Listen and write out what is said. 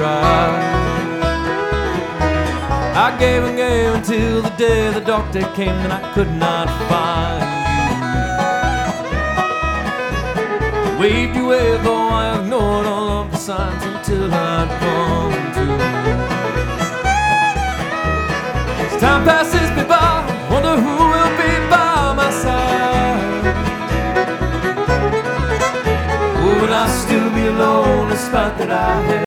tried. I gave and gave until the day the doctor came and I could not find you. Waved you away though I ignored all of the signs until I'd come to. As time passes